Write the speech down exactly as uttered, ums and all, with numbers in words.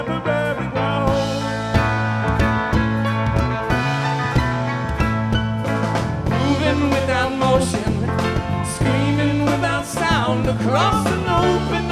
Moving without motion, screaming without sound across an open